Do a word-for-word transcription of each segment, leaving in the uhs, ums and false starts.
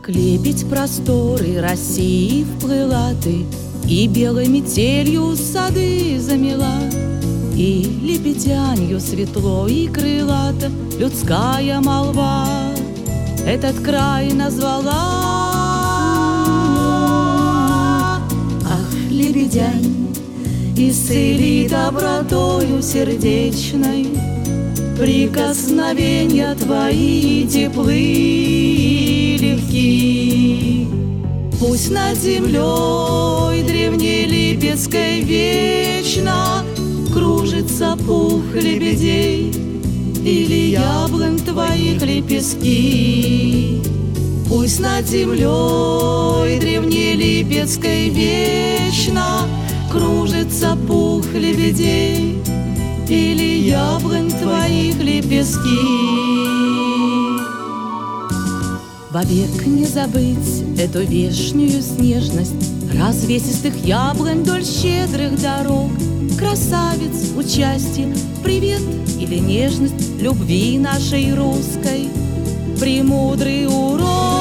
Как лебедь просторы России вплыла ты, И белой метелью сады замела, И лебедянью светло и крылато людская молва этот край назвала. Ах, лебедянь, исцели добротою сердечной, прикосновения твои теплы и легки. Пусть над землей древнелипецкой вечно кружится пух лебедей или яблонь твоих лепестки. Пусть над землей древнелипецкой вечно кружится пух лебедей или яблонь твоих лепестки. Вовек не забыть эту вешнюю снежность развесистых яблонь вдоль щедрых дорог, красавиц, участие, привет или нежность любви нашей русской, премудрый урок.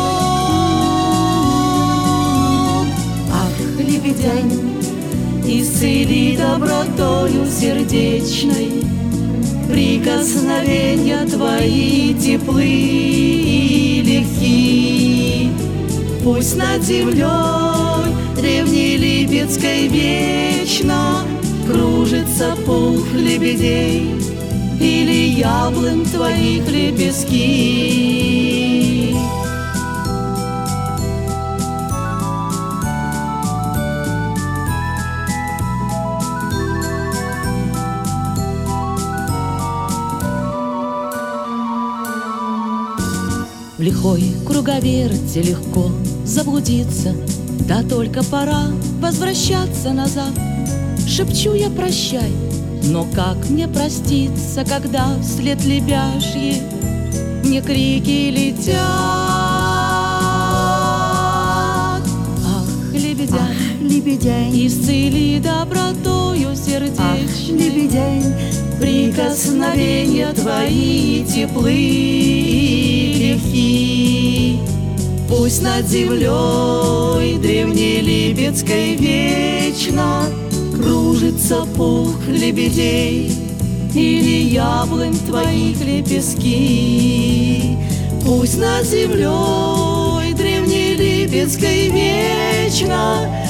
Ах, лебедянь, исцели добротою сердечной, прикосновения твои теплы и легки. Пусть над землей древнелипецкой вечно кружится пух лебедей или яблонь твоих лепестки. В лихой круговерте легко заблудиться, да только пора возвращаться назад. Шепчу я прощай, но как мне проститься, когда вслед лебяжьи мне крики летят? Ах, лебедянь, Ах, лебедянь, исцели добротою сердечной, ах, лебедянь, прикосновения твои теплы и легки. Пусть над землей древнелипецкой вечно кружится пух лебедей или яблонь твоих лепестки. Пусть над землей древнелипецкой вечно